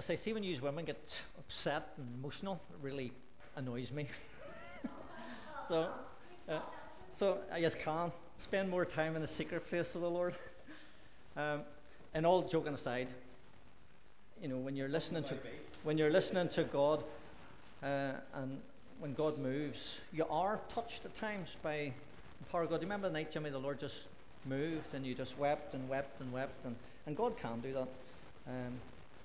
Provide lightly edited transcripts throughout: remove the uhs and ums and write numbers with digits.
say, see when you women get upset and emotional, it really annoys me. So I just can't spend more time in the secret place of the Lord. And all joking aside, when you're listening to God, and when God moves, you are touched at times by the power of God. Do you remember the night, Jimmy, the Lord just moved and you just wept and wept and wept, and God can do that.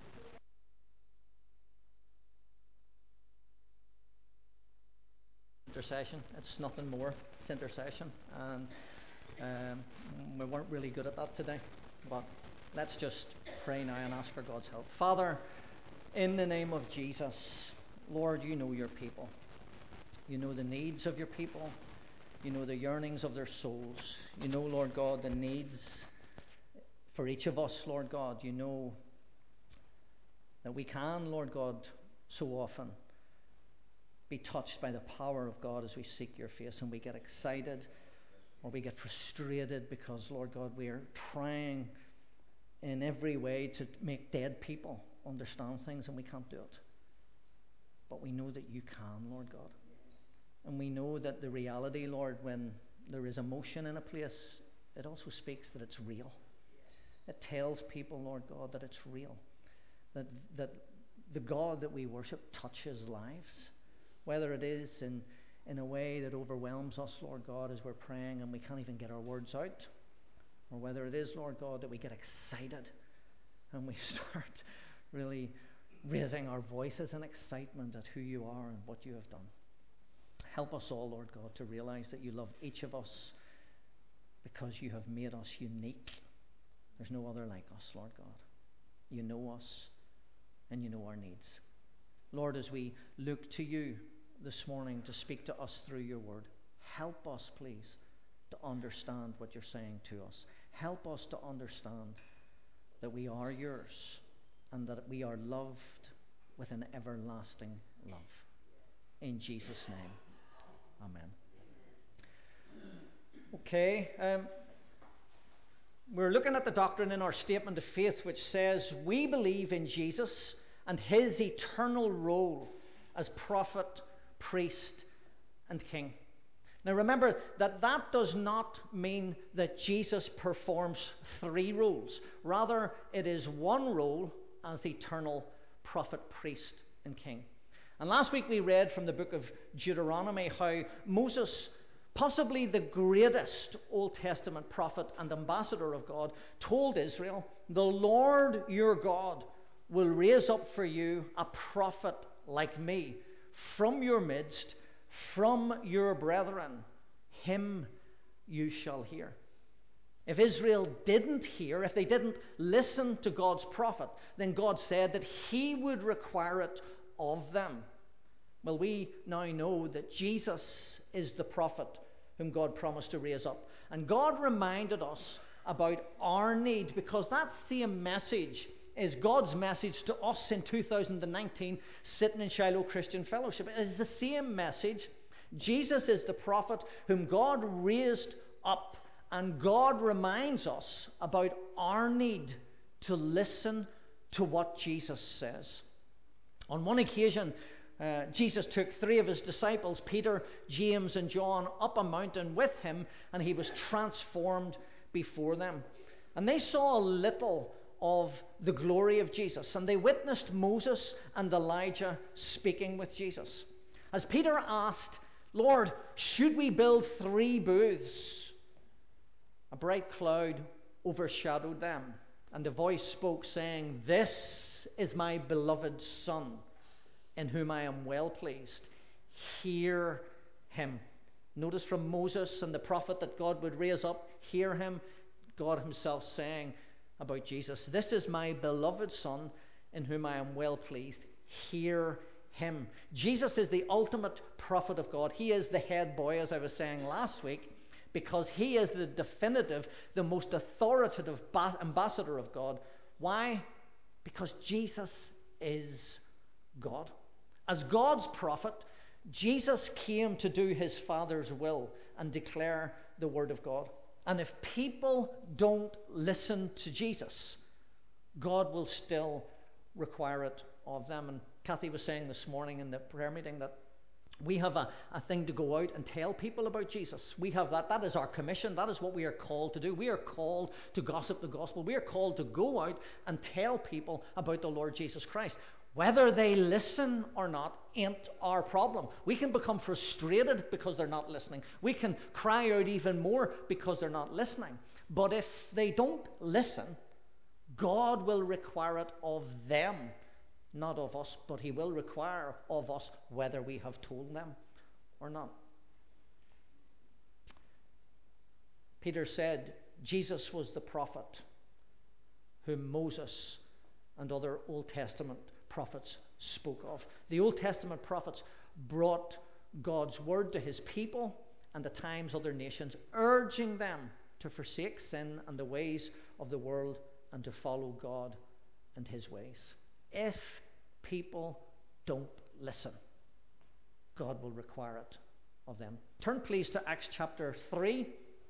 Intercession, it's nothing more, it's intercession, and we weren't really good at that today, but let's just pray now and ask for God's help. Father, in the name of Jesus, Lord, you know your people. You know the needs of your people. You know the yearnings of their souls. You know, Lord God, the needs for each of us, Lord God. You know that we can, Lord God, so often be touched by the power of God as we seek your face, and we get excited or we get frustrated because, Lord God, we are trying in every way to make dead people understand things, and we can't do it. But we know that you can, Lord God. And we know that the reality, Lord, when there is emotion in a place, it also speaks that it's real. It tells people, Lord God, that it's real. That the God that we worship touches lives. Whether it is in a way that overwhelms us, Lord God, as we're praying and we can't even get our words out, or whether it is, Lord God, that we get excited and we start really raising our voices in excitement at who you are and what you have done. Help us all, Lord God, to realize that you love each of us because you have made us unique. There's no other like us, Lord God. You know us and you know our needs. Lord, as we look to you this morning to speak to us through your word, help us, please, to understand what you're saying to us. Help us to understand that we are yours and that we are loved with an everlasting love. In Jesus' name, amen. Okay, we're looking at the doctrine in our statement of faith which says we believe in Jesus and his eternal role as prophet, priest, and king. Now remember that does not mean that Jesus performs three roles. Rather, it is one role as eternal prophet, priest, and king. And last week we read from the book of Deuteronomy how Moses, possibly the greatest Old Testament prophet and ambassador of God, told Israel, the Lord your God will raise up for you a prophet like me from your midst, from your brethren. Him you shall hear. If Israel didn't hear, if they didn't listen to God's prophet, then God said that he would require it of them. Well, we now know that Jesus is the prophet whom God promised to raise up. And God reminded us about our need, because that same message is God's message to us in 2019 sitting in Shiloh Christian Fellowship. It is the same message. Jesus is the prophet whom God raised up, and God reminds us about our need to listen to what Jesus says. On one occasion, Jesus took three of his disciples, Peter, James and John, up a mountain with him, and he was transformed before them. And they saw a little of the glory of Jesus, and they witnessed Moses and Elijah speaking with Jesus. As Peter asked, Lord, should we build 3 booths? A bright cloud overshadowed them, and a voice spoke saying, this is my beloved Son, in whom I am well pleased. Hear him. Notice from Moses and the prophet that God would raise up, hear him, God himself saying about Jesus, this is my beloved Son, in whom I am well pleased. Hear him. Jesus is the ultimate prophet of God. He is the head boy, as I was saying last week, because he is the definitive, the most authoritative ambassador of God. Why? Because Jesus is God. As God's prophet, Jesus came to do his Father's will and declare the word of God. And if people don't listen to Jesus, God will still require it of them. And Kathy was saying this morning in the prayer meeting that we have a thing to go out and tell people about Jesus. We have that. That is our commission. That is what we are called to do. We are called to gossip the gospel. We are called to go out and tell people about the Lord Jesus Christ. Whether they listen or not ain't our problem. We can become frustrated because they're not listening. We can cry out even more because they're not listening. But if they don't listen, God will require it of them, not of us, but He will require of us whether we have told them or not. Peter said Jesus was the prophet whom Moses and other Old Testament prophets spoke of. The Old Testament prophets brought God's word to His people and at times other nations, urging them to forsake sin and the ways of the world and to follow God and His ways. If people don't listen, God will require it of them. Turn please to Acts chapter 3.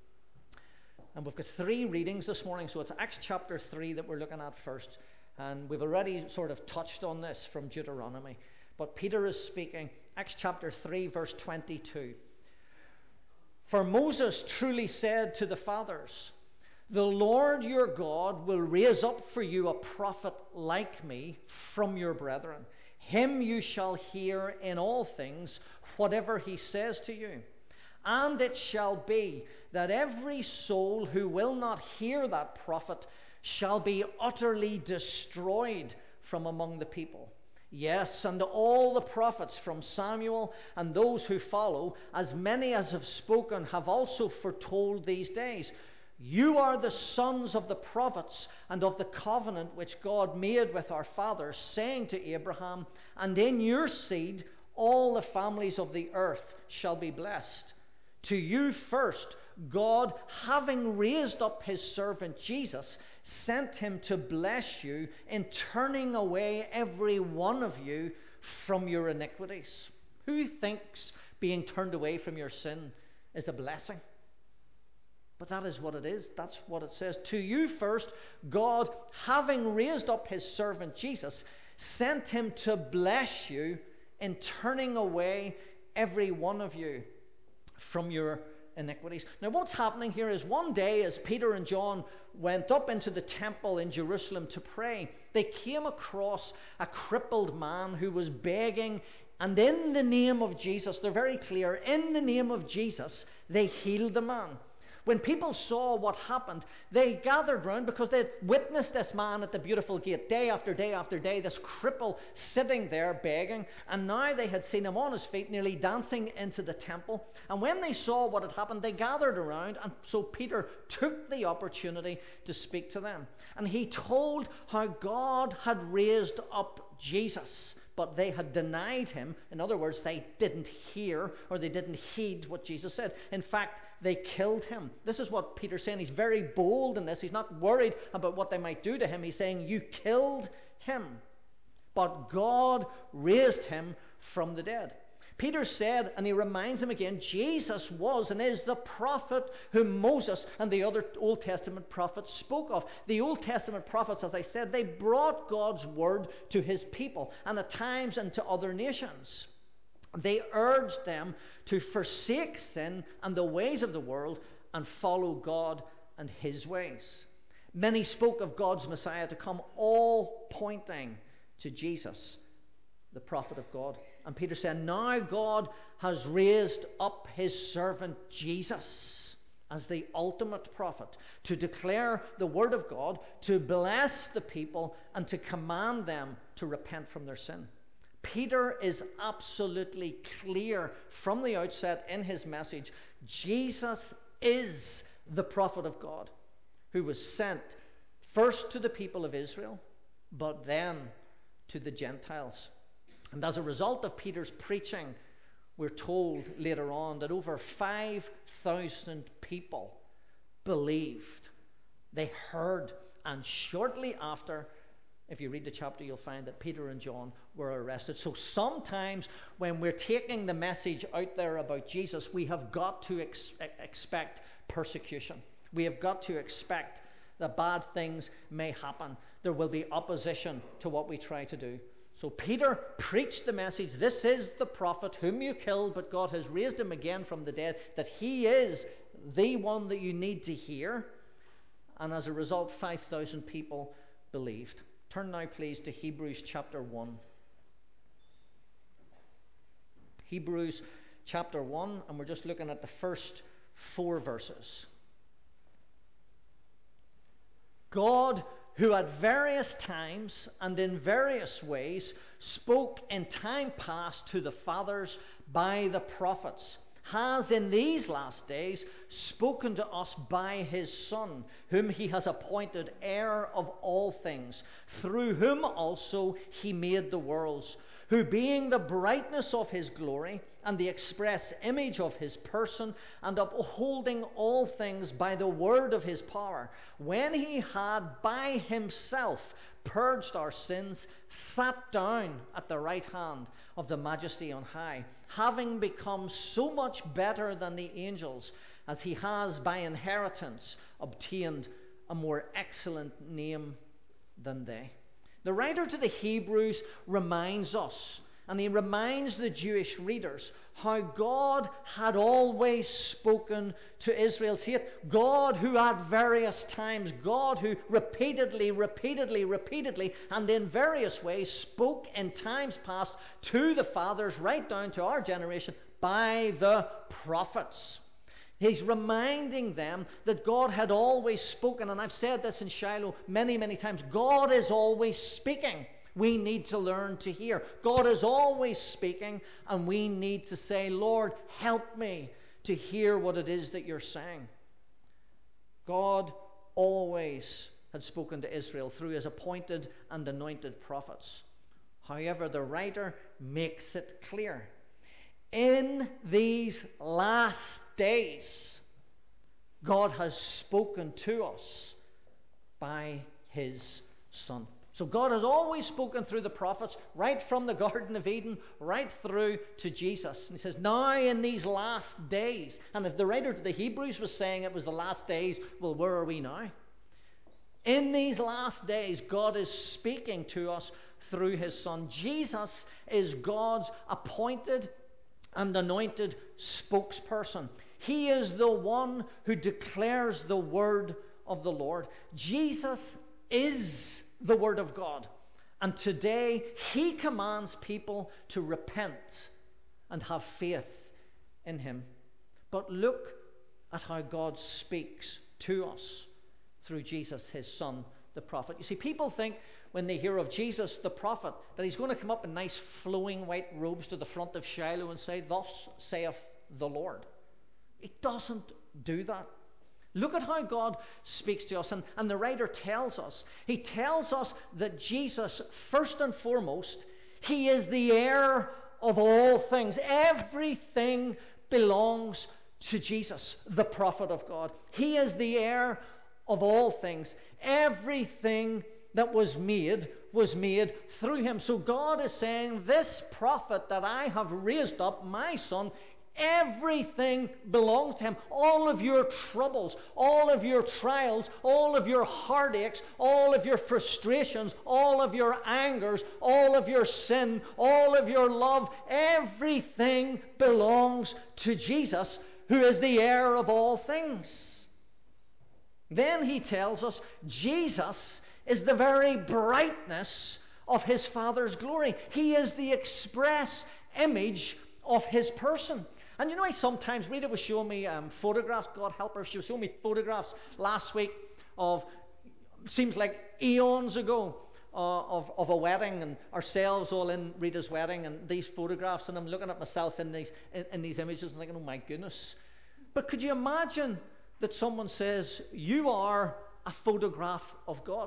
And we've got 3 readings this morning, so it's Acts chapter 3 that we're looking at first. And we've already sort of touched on this from Deuteronomy. But Peter is speaking, Acts chapter 3, verse 22. For Moses truly said to the fathers, the Lord your God will raise up for you a prophet like me from your brethren. Him you shall hear in all things, whatever he says to you. And it shall be that every soul who will not hear that prophet shall be utterly destroyed from among the people. Yes, and all the prophets from Samuel and those who follow, as many as have spoken, have also foretold these days. You are the sons of the prophets and of the covenant which God made with our fathers, saying to Abraham, and in your seed all the families of the earth shall be blessed. To you first, God, having raised up His servant Jesus, sent Him to bless you in turning away every one of you from your iniquities. Who thinks being turned away from your sin is a blessing? But that is what it is. That's what it says. To you first, God, having raised up His servant Jesus, sent Him to bless you in turning away every one of you from your iniquities. Now what's happening here is one day as Peter and John went up into the temple in Jerusalem to pray, they came across a crippled man who was begging, and in the name of Jesus, they're very clear, in the name of Jesus, they healed the man. When people saw what happened, they gathered round because they had witnessed this man at the beautiful gate day after day after day, this cripple sitting there begging, and now they had seen him on his feet nearly dancing into the temple. And when they saw what had happened, they gathered around, and so Peter took the opportunity to speak to them. And he told how God had raised up Jesus, but they had denied Him. In other words, they didn't hear or they didn't heed what Jesus said. In fact, they killed Him. This is what Peter's saying. He's very bold in this. He's not worried about what they might do to Him. He's saying, you killed Him, but God raised Him from the dead. Peter said, and he reminds him again, Jesus was and is the prophet whom Moses and the other Old Testament prophets spoke of. The Old Testament prophets, as I said, they brought God's word to His people and at times into other nations. They urged them to forsake sin and the ways of the world and follow God and His ways. Many spoke of God's Messiah to come, all pointing to Jesus, the prophet of God. And Peter said, now God has raised up His servant Jesus as the ultimate prophet to declare the word of God, to bless the people, and to command them to repent from their sin. Peter is absolutely clear from the outset in his message. Jesus is the prophet of God who was sent first to the people of Israel, but then to the Gentiles. And as a result of Peter's preaching, we're told later on that over 5,000 people believed. They heard, and shortly after, if you read the chapter, you'll find that Peter and John were arrested. So sometimes when we're taking the message out there about Jesus, we have got to expect persecution. We have got to expect that bad things may happen. There will be opposition to what we try to do. So Peter preached the message, this is the prophet whom you killed, but God has raised him again from the dead, that he is the one that you need to hear. And as a result, 5,000 people believed. Turn now, please, to Hebrews chapter 1. Hebrews chapter 1, and we're just looking at the first 4 verses. God, who at various times and in various ways spoke in time past to the fathers by the prophets, has in these last days spoken to us by his Son, whom he has appointed heir of all things, through whom also he made the worlds, who being the brightness of his glory and the express image of his person, and upholding all things by the word of his power, when he had by himself purged our sins, sat down at the right hand of the Majesty on high, having become so much better than the angels, as he has by inheritance obtained a more excellent name than they. The writer to the Hebrews reminds us, and he reminds the Jewish readers, how God had always spoken to Israel. See it? God who at various times, God who repeatedly, and in various ways spoke in times past to the fathers, right down to our generation, by the prophets. He's reminding them that God had always spoken, and I've said this in Shiloh many, many times. God is always speaking. We need to learn to hear. God is always speaking, and we need to say, Lord, help me to hear what it is that you're saying. God always had spoken to Israel through his appointed and anointed prophets. However, the writer makes it clear. In these last days, God has spoken to us by his Son. So God has always spoken through the prophets, right from the Garden of Eden, right through to Jesus. And he says, now in these last days, and if the writer to the Hebrews was saying it was the last days, well, where are we now? In these last days, God is speaking to us through his Son. Jesus is God's appointed and anointed spokesperson. He is the one who declares the word of the Lord. Jesus is the Word of God. And today he commands people to repent and have faith in him. But look at how God speaks to us through Jesus, his Son, the prophet. You see, people think when they hear of Jesus, the prophet, that he's going to come up in nice flowing white robes to the front of Shiloh and say, thus saith the Lord. It doesn't do that. Look at how God speaks to us, and the writer tells us. He tells us that Jesus, first and foremost, he is the heir of all things. Everything belongs to Jesus, the prophet of God. He is the heir of all things. Everything that was made through him. So God is saying, this prophet that I have raised up, my Son, everything belongs to him. All of your troubles, all of your trials, all of your heartaches, all of your frustrations, all of your angers, all of your sin, all of your love, everything belongs to Jesus, who is the heir of all things. Then he tells us Jesus is the very brightness of his Father's glory. He is the express image of his person. And you know, I sometimes, Rita was showing me photographs, God help her, she was showing me photographs last week of, seems like eons ago, of a wedding, and ourselves all in Rita's wedding, and these photographs, and I'm looking at myself in these images and thinking, oh my goodness. But could you imagine that someone says, you are a photograph of God?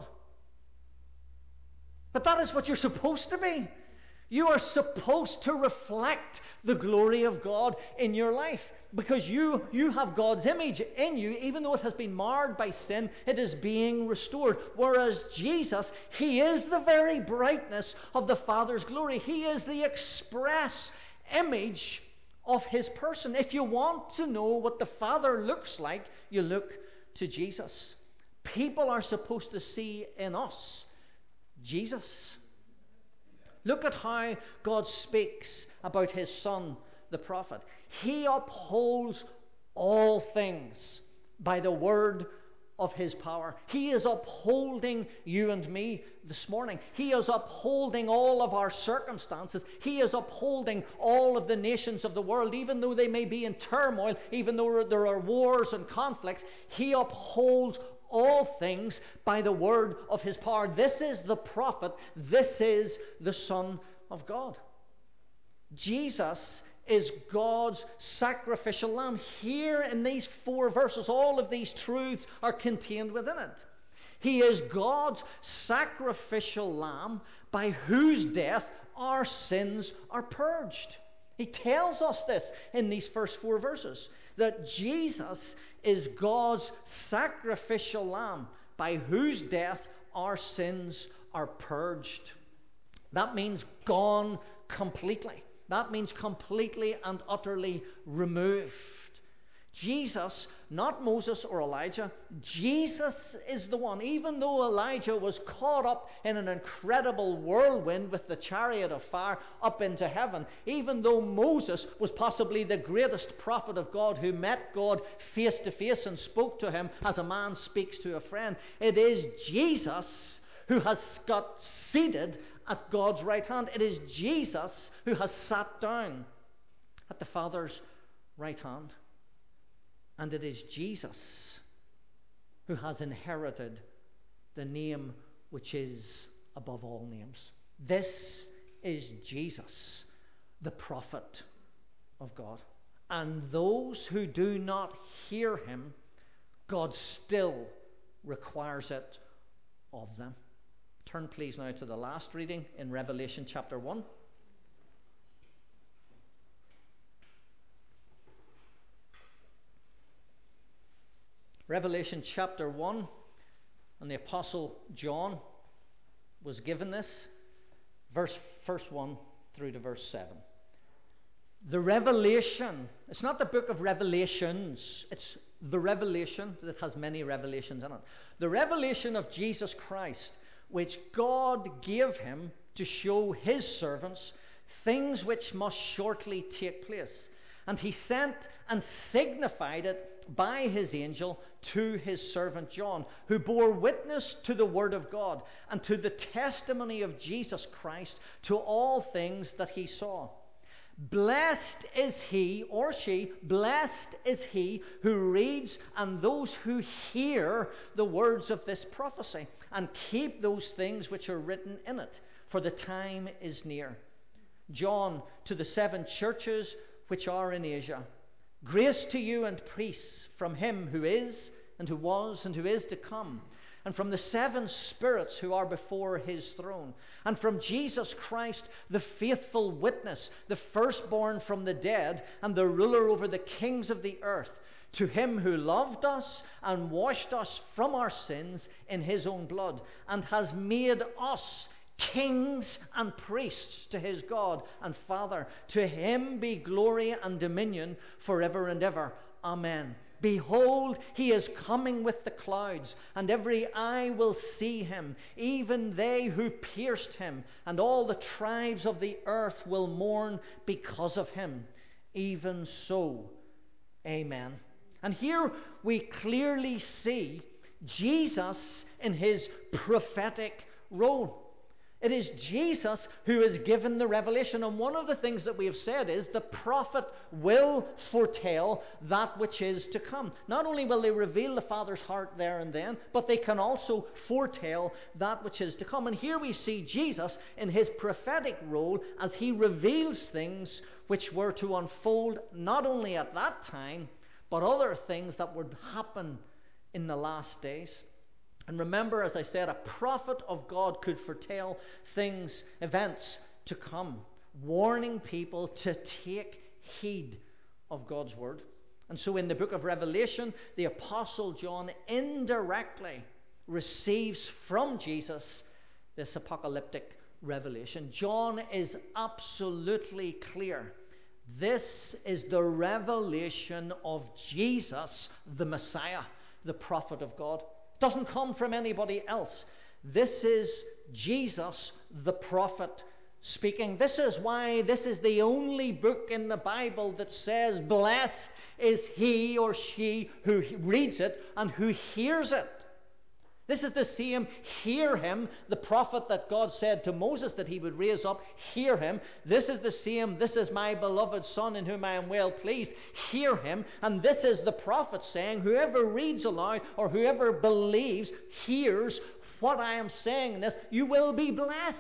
But that is what you're supposed to be. You are supposed to reflect the glory of God in your life, because you have God's image in you. Even though it has been marred by sin, it is being restored. Whereas Jesus, he is the very brightness of the Father's glory. He is the express image of his person. If you want to know what the Father looks like, you look to Jesus. People are supposed to see in us Jesus. Look at how God speaks about his Son, the prophet. He upholds all things by the word of his power. He is upholding you and me this morning. He is upholding all of our circumstances. He is upholding all of the nations of the world, even though they may be in turmoil, even though there are wars and conflicts. He upholds all things by the word of his power. This is the prophet. This is the Son of God. Jesus is God's sacrificial lamb. Here in these 4 verses, all of these truths are contained within it. He is God's sacrificial lamb by whose death our sins are purged. He tells us this in these first 4 verses, that Jesus is God's sacrificial lamb by whose death our sins are purged. That means gone completely. That means completely and utterly removed. Jesus, not Moses or Elijah, Jesus is the one. Even though Elijah was caught up in an incredible whirlwind with the chariot of fire up into heaven, even though Moses was possibly the greatest prophet of God who met God face to face and spoke to him as a man speaks to a friend, it is Jesus who has got seated at God's right hand. It is Jesus who has sat down at the Father's right hand. And it is Jesus who has inherited the name which is above all names. This is Jesus, the prophet of God. And those who do not hear him, God still requires it of them. Turn please now to the last reading in Revelation chapter 1. Revelation chapter 1, and the Apostle John was given this, verse 1 through to verse 7. The revelation, it's not the book of Revelations, it's the revelation that has many revelations in it. The revelation of Jesus Christ, which God gave him to show his servants things which must shortly take place. And he sent and signified it by his angel to his servant John, who bore witness to the word of God and to the testimony of Jesus Christ, to all things that he saw. Blessed is he or she, blessed is he who reads and those who hear the words of this prophecy and keep those things which are written in it, for the time is near. John, to the 7 churches which are in Asia, grace to you and peace from him who is and who was and who is to come, and from the 7 spirits who are before his throne, and from Jesus Christ, the faithful witness, the firstborn from the dead, and the ruler over the kings of the earth, to him who loved us and washed us from our sins in his own blood, and has made us kings and priests to his God and Father. To him be glory and dominion forever and ever. Amen. Behold, he is coming with the clouds, and every eye will see him, even they who pierced him, and all the tribes of the earth will mourn because of him. Even so, amen. And here we clearly see Jesus in his prophetic role. It is Jesus who is given the revelation. And one of the things that we have said is the prophet will foretell that which is to come. Not only will they reveal the Father's heart there and then, but they can also foretell that which is to come. And here we see Jesus in his prophetic role as he reveals things which were to unfold not only at that time, but other things that would happen in the last days. And remember, as I said, a prophet of God could foretell things, events to come, warning people to take heed of God's word. And so in the book of Revelation, the Apostle John indirectly receives from Jesus this apocalyptic revelation. John is absolutely clear. This is the revelation of Jesus, the Messiah, the prophet of God. Doesn't come from anybody else. This is Jesus, the prophet, speaking. This is why this is the only book in the Bible that says, blessed is he or she who reads it and who hears it. This is the same hear him, the prophet that God said to Moses that he would raise up, hear him. This is the same, this is my beloved son in whom I am well pleased, hear him. And this is the prophet saying, whoever reads aloud or whoever believes, hears what I am saying in this, you will be blessed.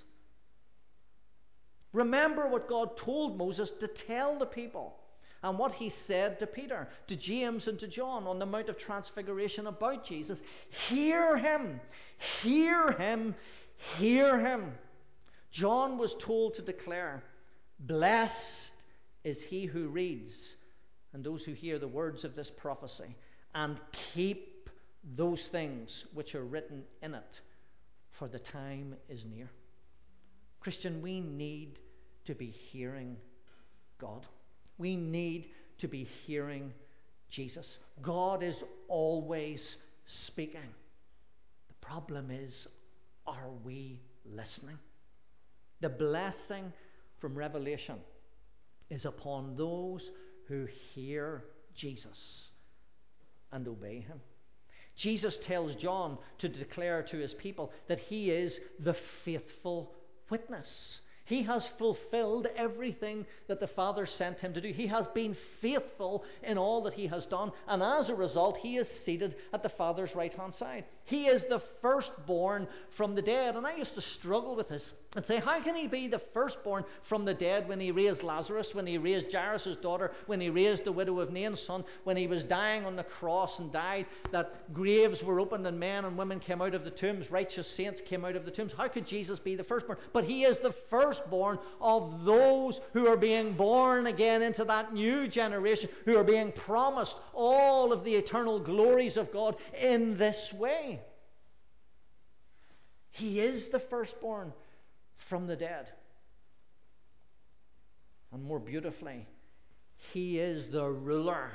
Remember what God told Moses to tell the people. And what he said to Peter, to James and to John on the Mount of Transfiguration about Jesus. Hear him, hear him, hear him. John was told to declare, blessed is he who reads and those who hear the words of this prophecy and keep those things which are written in it, for the time is near. Christian, we need to be hearing God. We need to be hearing Jesus. God is always speaking. The problem is, are we listening? The blessing from Revelation is upon those who hear Jesus and obey him. Jesus tells John to declare to his people that he is the faithful witness. He has fulfilled everything that the Father sent him to do. He has been faithful in all that he has done, and as a result, he is seated at the Father's right-hand side. He is the firstborn from the dead. And I used to struggle with this and say, how can he be the firstborn from the dead when he raised Lazarus, when he raised Jairus' daughter, when he raised the widow of Nain's son, when he was dying on the cross and died, that graves were opened and men and women came out of the tombs, righteous saints came out of the tombs. How could Jesus be the firstborn? But he is the firstborn of those who are being born again into that new generation, who are being promised all of the eternal glories of God in this way. He is the firstborn from the dead. And more beautifully, he is the ruler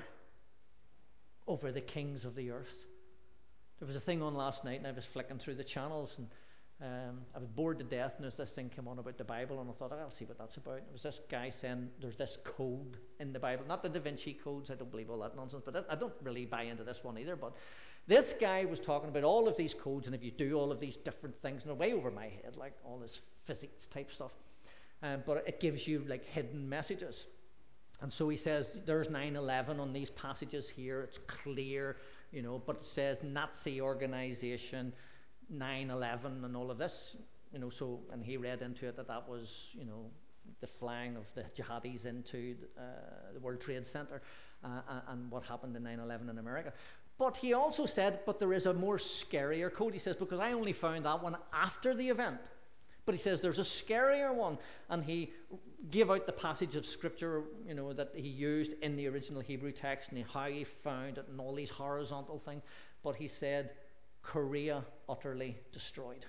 over the kings of the earth. There was a thing on last night, and I was flicking through the channels, and I was bored to death, and this thing came on about the Bible, and I thought, I'll see what that's about. It was this guy saying there's this code in the Bible, not the Da Vinci codes, I don't believe all that nonsense, but I don't really buy into this one either, but this guy was talking about all of these codes, and if you do all of these different things, and they're way over my head, like all this physics type stuff, but it gives you like hidden messages. And so he says there's 9/11 on these passages here, it's clear, but it says Nazi organization, 9/11 and all of this, so, and he read into it that was, the flying of the jihadis into the World Trade Center and what happened in 9/11 in America. But he also said, but there is a more scarier code. He says, because I only found that one after the event. But he says there's a scarier one. And he gave out the passage of scripture, that he used in the original Hebrew text and how he found it and all these horizontal things. But he said, Korea utterly destroyed.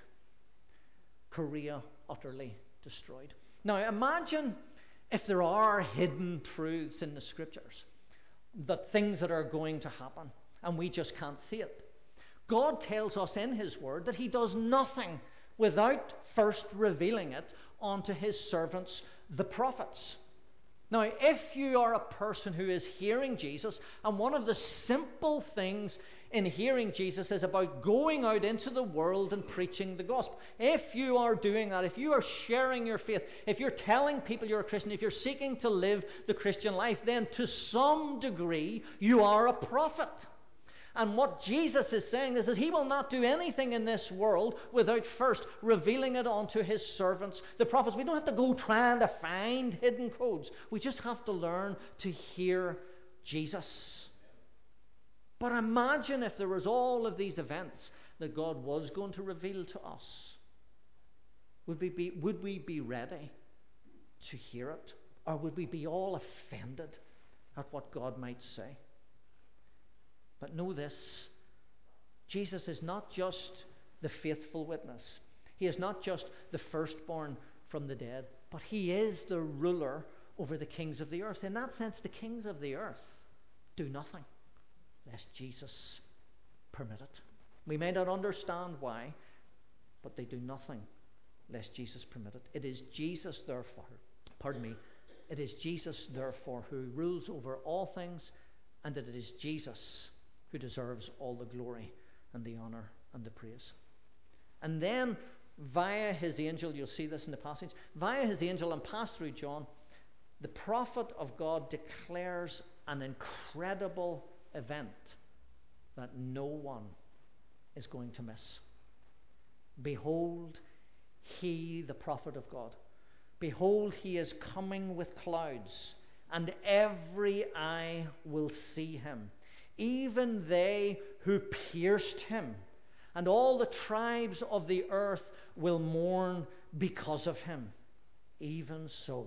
Korea utterly destroyed. Now imagine if there are hidden truths in the scriptures, that things that are going to happen, and we just can't see it. God tells us in his word that he does nothing without first revealing it unto his servants, the prophets. Now, if you are a person who is hearing Jesus, and one of the simple things in hearing Jesus is about going out into the world and preaching the gospel. If you are doing that, if you are sharing your faith, if you're telling people you're a Christian, if you're seeking to live the Christian life, then to some degree you are a prophet. And what Jesus is saying is that he will not do anything in this world without first revealing it unto his servants, the prophets. We don't have to go trying to find hidden codes. We just have to learn to hear Jesus. But imagine if there was all of these events that God was going to reveal to us. Would we be ready to hear it? Or would we be all offended at what God might say? But know this, Jesus is not just the faithful witness. He is not just the firstborn from the dead, but he is the ruler over the kings of the earth. In that sense, the kings of the earth do nothing lest Jesus permit it. We may not understand why, but they do nothing lest Jesus permit it. It is Jesus, therefore, it is Jesus, therefore, who rules over all things, and that it is Jesus who deserves all the glory and the honour and the praise. And then, via his angel, you'll see this in the passage, via his angel and passed through John, the prophet of God declares an incredible event that no one is going to miss. Behold, he, the prophet of God, behold, he is coming with clouds, and every eye will see him, even they who pierced him, and all the tribes of the earth will mourn because of him. Even so.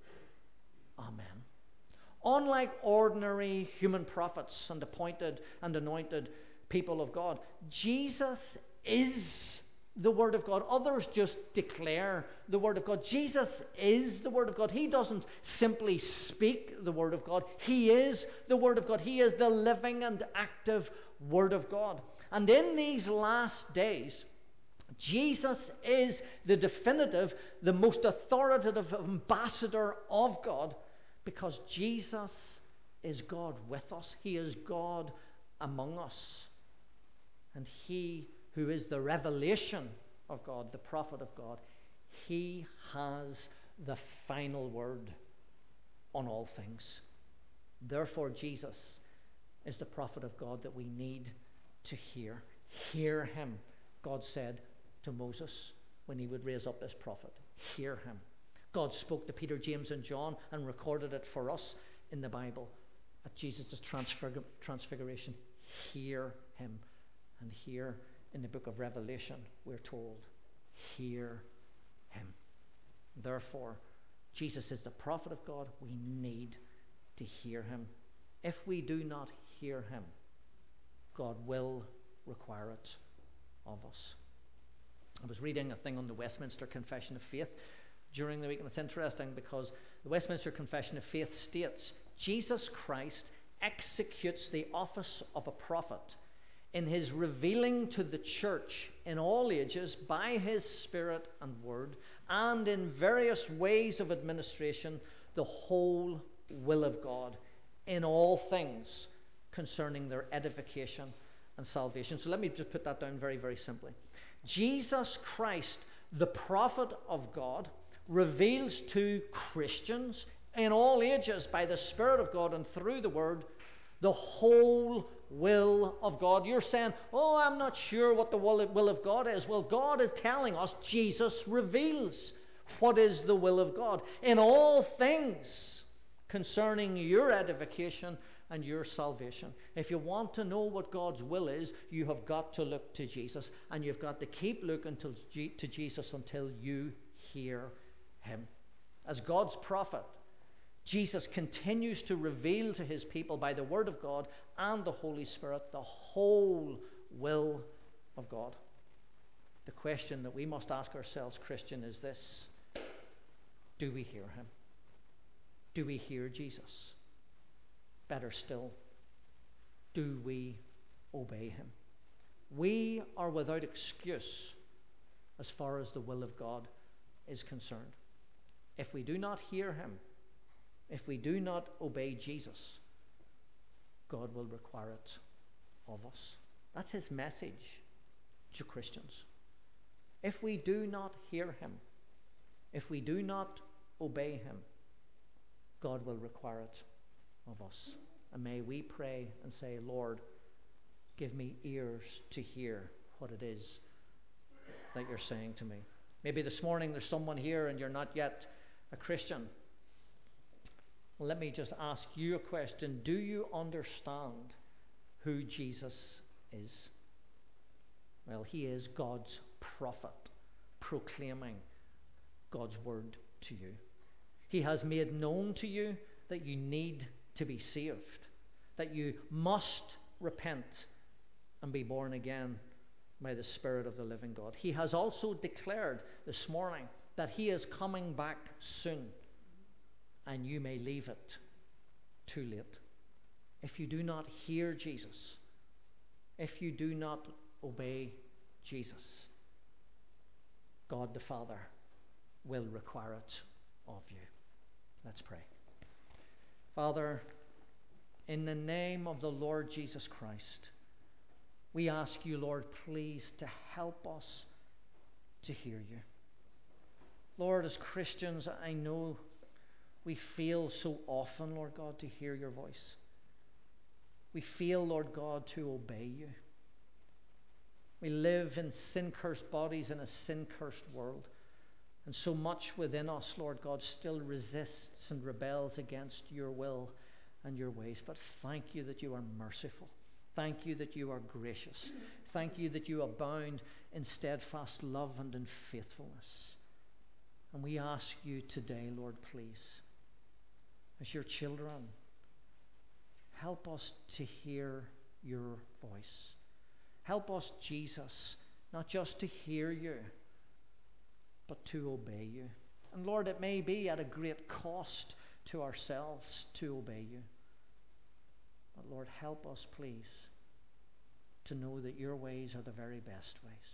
Amen. Unlike ordinary human prophets and appointed and anointed people of God, Jesus is the Word of God. Others just declare the Word of God. Jesus is the Word of God. He doesn't simply speak the Word of God. He is the Word of God. He is the living and active Word of God. And in these last days, Jesus is the definitive, the most authoritative ambassador of God, because Jesus is God with us. He is God among us. And he who is the revelation of God, the prophet of God, he has the final word on all things. Therefore, Jesus is the prophet of God that we need to hear. Hear him, God said to Moses when he would raise up this prophet. Hear him. God spoke to Peter, James, and John and recorded it for us in the Bible at Jesus' transfiguration. Hear him. And here in the book of Revelation, we're told, hear him. Therefore, Jesus is the prophet of God. We need to hear him. If we do not hear him, God will require it of us. I was reading a thing on the Westminster Confession of Faith during the week, and it's interesting because the Westminster Confession of Faith states, Jesus Christ executes the office of a prophet in his revealing to the church in all ages by his Spirit and Word, and in various ways of administration, the whole will of God in all things concerning their edification and salvation. So let me just put that down very, very simply. Jesus Christ, the prophet of God, reveals to Christians in all ages by the Spirit of God and through the Word the whole will of God. You're saying, oh, I'm not sure what the will of God is. Well, God is telling us Jesus reveals what is the will of God in all things concerning your edification and your salvation. If you want to know what God's will is, you have got to look to Jesus, and you've got to keep looking to Jesus until you hear him. As God's prophet, Jesus continues to reveal to his people by the Word of God and the Holy Spirit the whole will of God. The question that we must ask ourselves, Christian, is this: do we hear him? Do we hear Jesus? Better still, do we obey him? We are without excuse as far as the will of God is concerned. If we do not hear him, if we do not obey Jesus, God will require it of us. That's his message to Christians. If we do not hear him, if we do not obey him, God will require it of us. And may we pray and say, Lord, give me ears to hear what it is that you're saying to me. Maybe this morning there's someone here and you're not yet a Christian. Well, let me just ask you a question. Do you understand who Jesus is? Well, he is God's prophet, proclaiming God's word to you. He has made known to you that you need to be saved, that you must repent and be born again by the Spirit of the living God. He has also declared this morning that he is coming back soon, and you may leave it too late. If you do not hear Jesus, if you do not obey Jesus, God the Father will require it of you. Let's pray. Father, in the name of the Lord Jesus Christ, we ask you, Lord, please to help us to hear you. Lord, as Christians, I know we fail so often, Lord God, to hear your voice. We fail, Lord God, to obey you. We live in sin-cursed bodies in a sin-cursed world. And so much within us, Lord God, still resists and rebels against your will and your ways. But thank you that you are merciful. Thank you that you are gracious. Thank you that you abound in steadfast love and in faithfulness. And we ask you today, Lord, please, as your children, help us to hear your voice. Help us, Jesus, not just to hear you, but to obey you. And Lord, it may be at a great cost to ourselves to obey you. But Lord, help us, please, to know that your ways are the very best ways.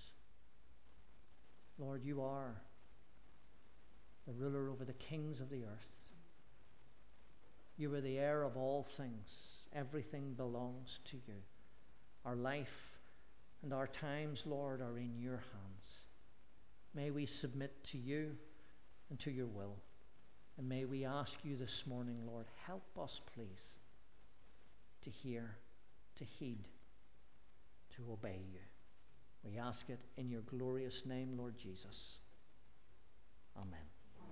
Lord, you are the ruler over the kings of the earth. You are the heir of all things. Everything belongs to you. Our life and our times, Lord, are in your hands. May we submit to you and to your will. And may we ask you this morning, Lord, help us, please, to hear, to heed, to obey you. We ask it in your glorious name, Lord Jesus. Amen.